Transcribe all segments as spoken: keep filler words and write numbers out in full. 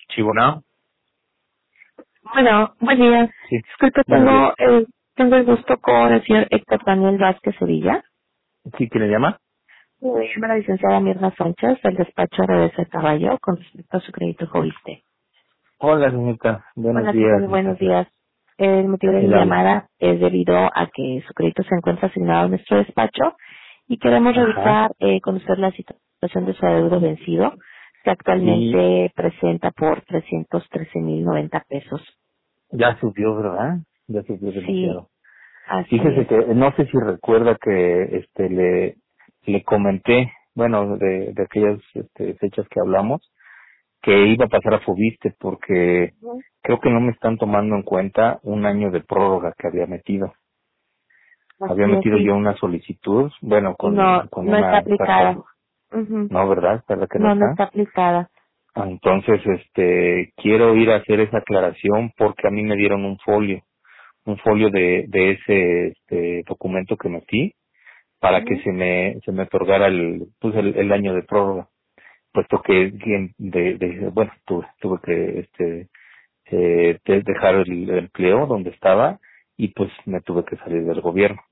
Sí, bueno. Bueno, buen día. Sí, Disculpe, buenos días. tengo, eh, tengo el gusto con el señor Héctor Daniel Vázquez Sevilla. ¿Sí, quién le llama? Me llama la licenciada Mirna Sánchez del despacho R D C Caballo con respecto a su crédito Joviste. Hola, señorita. Buenos Hola, ¿qué tal? días, Buenos muchachos. días. El motivo de mi Él habla. llamada es debido a que su crédito se encuentra asignado a nuestro despacho y queremos Ajá. revisar eh, con usted la situación de su adeudo vencido, que Sí, actualmente presenta por trescientos trece mil noventa pesos. ya subió, ¿verdad? Ya subió Sí, demasiado. así Fíjese es. que no sé si recuerda que este le le comenté, bueno, de, de aquellas este, fechas que hablamos, que iba a pasar a Fobiste porque Ujú. creo que no me están tomando en cuenta un año de prórroga que había metido. Había Así es, metido sí. yo una solicitud, bueno, Y con, no, con no está una carta, aplicada. Ujú. no, ¿verdad? ¿Verdad que no No, no está? está aplicada. Entonces, este, quiero ir a hacer esa aclaración porque a mí me dieron un folio, un folio de, de ese este, documento que metí para que Ujú. se me, se me otorgara el, pues el, el año de prórroga, puesto que bien de, de, bueno, tuve, tuve que, este, eh, de- dejar el, el empleo donde estaba y pues me tuve que salir del gobierno.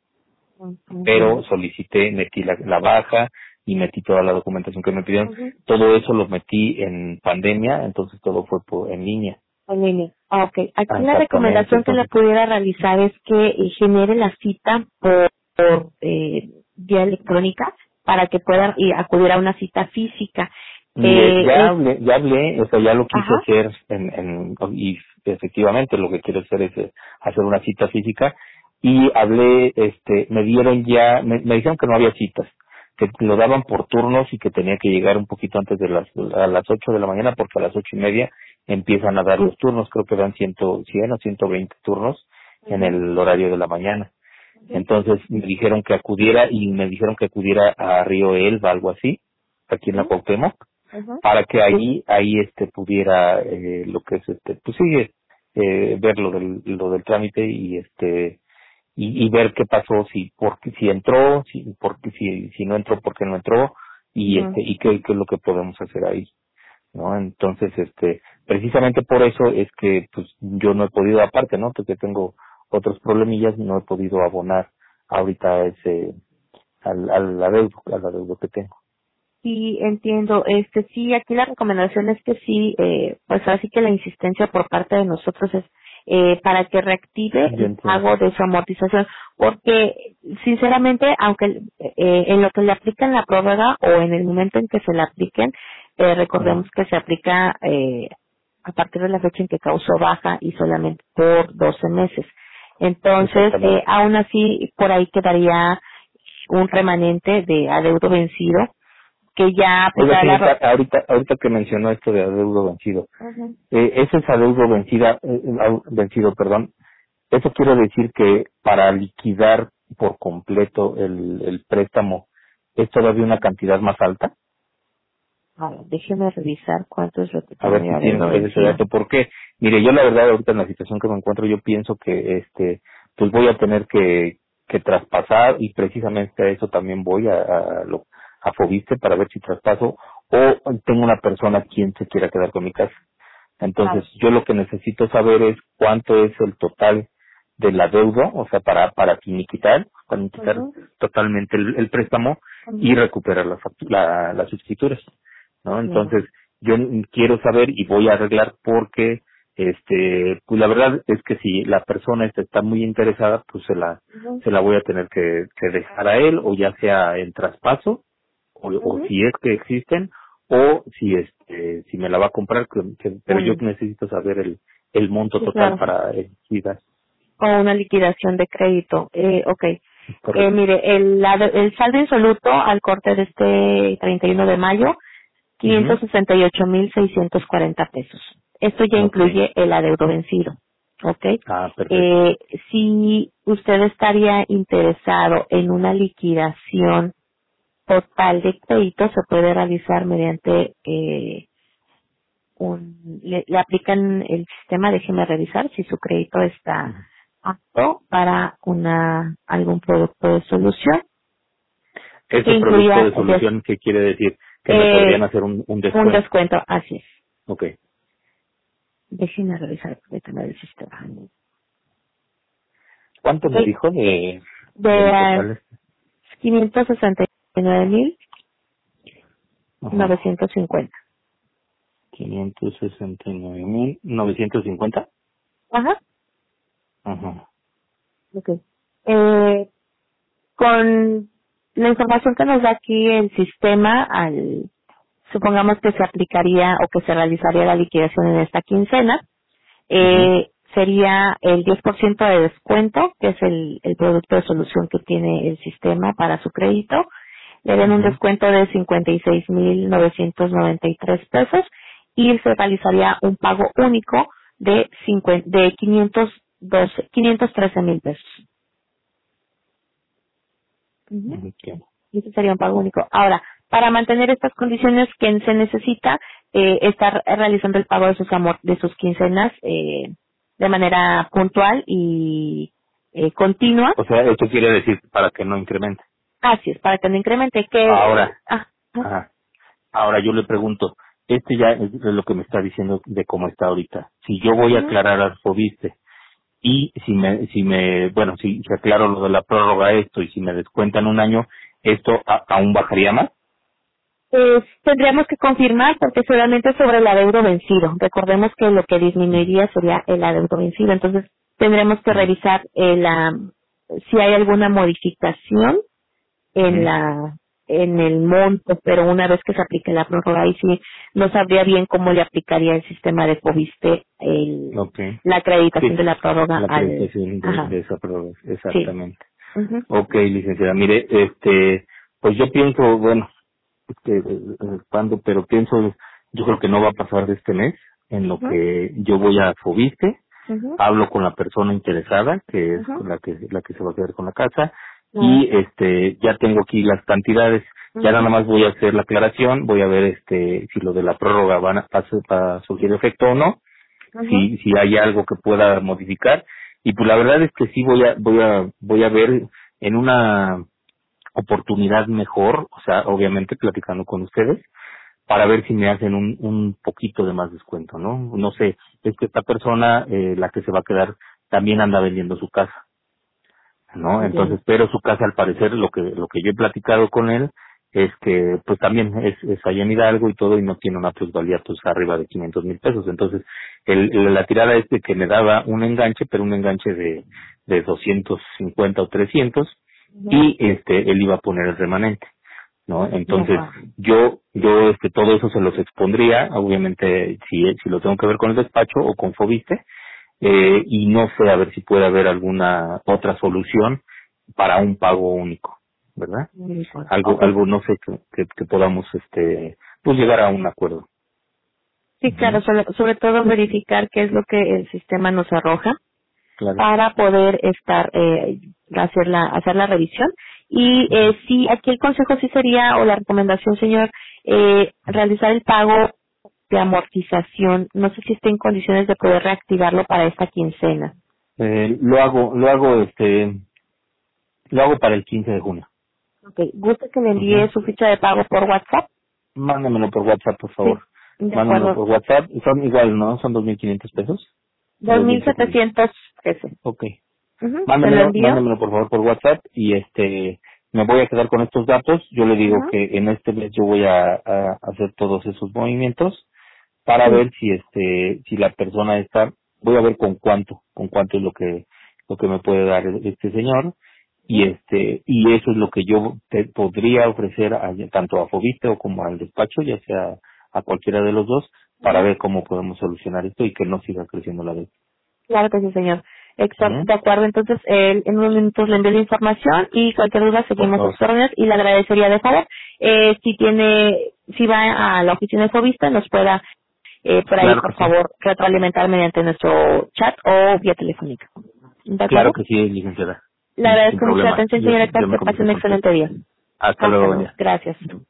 Pero Ujú. solicité, metí la, la baja y metí toda la documentación que me pidieron. Ujú. Todo eso lo metí en pandemia, entonces todo fue por, en línea. En línea. Ah, ok. Ah, Aquí la exactamente, recomendación que le entonces, pudiera realizar es que eh, genere la cita por, por eh, vía electrónica para que pueda ah, ir, acudir a una cita física. mire, Eh, ya es, hablé, ya hablé, o sea, ya lo quise ajá, hacer en, en, y efectivamente lo que quiero hacer es eh, hacer una cita física y hablé, este, me dieron ya, me, me dijeron que no había citas, que lo daban por turnos y que tenía que llegar un poquito antes de las, a las ocho de la mañana porque a las ocho y media empiezan a dar los turnos, creo que dan cien, cien o ciento veinte turnos en ujú, el horario de la mañana. ujú, Entonces me dijeron que acudiera y me dijeron que acudiera a Río Elba, algo así, aquí en la ujú, Cuauhtémoc, ujú, para que ahí ahí este pudiera eh, lo que es este pues sí eh, ver lo del lo del trámite y este y, y ver qué pasó, si por qué- si entró, si por qué- si si no entró, por qué no entró y ujú. este y qué, qué es lo que podemos hacer ahí, ¿no? Entonces, este precisamente por eso es que pues yo no he podido, aparte, ¿no? Porque tengo otros problemillas, no he podido abonar ahorita a ese al al adeudo, al adeudo que tengo. Sí, entiendo. Este, sí, aquí la recomendación es que sí, eh, pues así que la insistencia por parte de nosotros es eh, para que reactive Yo el entiendo. pago de su amortización, porque sinceramente, aunque eh, en lo que le aplican la prórroga o en el momento en que se le apliquen, eh, Ujú. recordemos que se aplica eh, a partir de la fecha en que causó baja y solamente por doce meses. Entonces, eh, Exactamente. aún así, por ahí quedaría un remanente de adeudo vencido que ya Oiga, aplicará la... señorita, ro- ahorita, ahorita que mencionó esto de adeudo vencido, Ujú. eh, ese es adeudo vencida, eh, au- vencido, perdón, eso quiere decir que para liquidar por completo el, el préstamo es todavía una cantidad más alta. A ver, déjeme revisar cuánto es lo que A ver tiene si tiene adeudo usted ese vencido. dato, porque, mire, yo la verdad ahorita en la situación que me encuentro, yo pienso que, este, pues voy a tener que, que traspasar y precisamente a eso también voy a, a, lo- a Fobiste para ver si traspaso o tengo una persona quien se quiera quedar con mi casa. Entonces, Claro. yo lo que necesito saber es cuánto es el total de la deuda, o sea, para para finiquitar, para quitar Ujú, totalmente el, el préstamo y ujú. recuperar las factu- la, las escrituras, ¿no? Entiendo. Entonces, yo n- quiero saber y voy a arreglar porque, este, pues la verdad es que si la persona esta está muy interesada, pues se la Ujú, se la voy a tener que, que dejar a él, o ya sea en traspaso, o, o ujú. si es que existen, o si este si me la va a comprar, que- que- pero Muy yo bien. necesito saber el el monto Sí, total claro. para eh, sí, dar. O una liquidación de crédito. Eh, ok. Eh, Correcto. mire, el, la- el saldo insoluto al corte de este treinta y uno de mayo, Ujú. quinientos sesenta y ocho mil seiscientos cuarenta pesos. Esto ya Okay. incluye el adeudo vencido. ¿Ok? Ah, perfecto. Eh, si usted estaría interesado en una liquidación total de crédito, se puede realizar mediante eh, un, le, le aplican el sistema, déjeme revisar si su crédito está Ujú. apto para una algún producto de solución que Ese producto incluya de des- solución, ¿qué quiere decir? Que me podrían eh, hacer un, un un descuento. descuento, así es. Okay. Déjenme revisar el tema del sistema. ¿Cuánto me Sí. dijo de, De del uh, total? quinientos sesenta y nueve mil Ajá. novecientos cincuenta. quinientos sesenta y nueve mil novecientos cincuenta. Ajá. Ajá. Okay. Eh, con la información que nos da aquí el sistema, al supongamos que se aplicaría o que se realizaría la liquidación en esta quincena, eh, uh-huh. sería el diez por ciento de descuento, que es el, el producto de solución que tiene el sistema para su crédito. Le den uh-huh. un descuento de cincuenta y seis mil novecientos noventa y tres pesos y se realizaría un pago único de cincuenta, de quinientos doce, quinientos trece mil pesos. Uh-huh. Okay. Y ese sería un pago único. Ahora, para mantener estas condiciones, que se necesita eh, estar realizando el pago de sus amor, de sus quincenas eh, de manera puntual y eh, continua. O sea, esto quiere decir para que no incremente. Así es, para que no incremente. Que ahora, ah, ah. Ajá. ahora yo le pregunto, este ya es lo que me está diciendo de cómo está ahorita. Si yo voy a aclarar al Fobiste y si me, si me, bueno, si, si aclaro lo de la prórroga esto y si me descuentan un año, ¿esto a, aún bajaría más? Eh, tendríamos que confirmar porque solamente sobre el adeudo vencido. Recordemos que lo que disminuiría sería el adeudo vencido. Entonces tendremos que revisar eh, la, si hay alguna modificación en la en el monto, pero una vez que se aplique la prórroga, ahí sí no sabría bien cómo le aplicaría el sistema de Fobiste el, okay. la acreditación sí, de la prórroga. La acreditación al, de, de esa prórroga, exactamente. Sí. Uh-huh. Ok, licenciada, mire, este, pues yo pienso, bueno, este, cuando, pero pienso, yo creo que no va a pasar de este mes, en lo uh-huh. que yo voy a Fobiste, uh-huh. hablo con la persona interesada, que es uh-huh. la que la que se va a quedar con la casa, uh-huh. y este, ya tengo aquí las cantidades, uh-huh. ya nada más voy a hacer la aclaración, voy a ver este, si lo de la prórroga van a, a, a surgir efecto o no, uh-huh. si, si hay algo que pueda modificar, y pues la verdad es que sí voy a, voy a, voy a ver en una oportunidad mejor, o sea, obviamente platicando con ustedes, para ver si me hacen un, un poquito de más descuento, ¿no? No sé, es que esta persona, eh, la que se va a quedar, también anda vendiendo su casa, ¿no? Entonces, pero su casa, al parecer, lo que lo que yo he platicado con él, es que, pues también es, es allá en Hidalgo y todo, y no tiene una plusvalía, pues, arriba de quinientos mil pesos. Entonces, el, el, la tirada es de que me daba un enganche, pero un enganche de, de doscientos cincuenta o trescientos, y este él iba a poner el remanente, ¿no? Entonces yo yo este todo eso se los expondría, obviamente si si lo tengo que ver con el despacho o con Fobiste, eh, y no sé, a ver si puede haber alguna otra solución para un pago único, ¿verdad? Algo okay. algo no sé que, que, que podamos este pues llegar a un acuerdo. Sí, claro, sobre, sobre todo verificar qué es lo que el sistema nos arroja. Claro. Para poder estar eh, hacer la hacer la revisión y eh, sí, aquí el consejo sí sería, o la recomendación, señor, eh, realizar el pago de amortización. No sé si esté en condiciones de poder reactivarlo para esta quincena. Eh, lo hago lo hago este lo hago para el quince de junio. Okay. ¿Gusta que le envíe uh-huh. su ficha de pago por WhatsApp? Mándamelo por WhatsApp, por favor. Sí, mándamelo por WhatsApp. Son igual, ¿no? Son dos mil quinientos pesos. dos mil setecientos trece. Ok. Uh-huh. Mándamelo, mándamelo por favor por WhatsApp y este me voy a quedar con estos datos. Yo le digo uh-huh. que en este mes yo voy a, a hacer todos esos movimientos para uh-huh. ver si este si la persona está, voy a ver con cuánto, con cuánto es lo que lo que me puede dar este señor y este y eso es lo que yo te podría ofrecer a, tanto a Fobiste o como al despacho, ya sea a cualquiera de los dos, para uh-huh. ver cómo podemos solucionar esto y que no siga creciendo la deuda. Claro que sí, señor. Exacto, de acuerdo. Entonces, eh, en unos minutos le envío la información y cualquier duda seguimos sus órdenes y le agradecería de favor, eh, si tiene, si va a la oficina de Fobiste, nos pueda, eh, por ahí, claro por favor, sí. retroalimentar mediante nuestro chat o vía telefónica. Claro que sí, licenciada. Le agradezco mucho la atención, señora. Que pase un excelente día. Hasta luego. Gracias.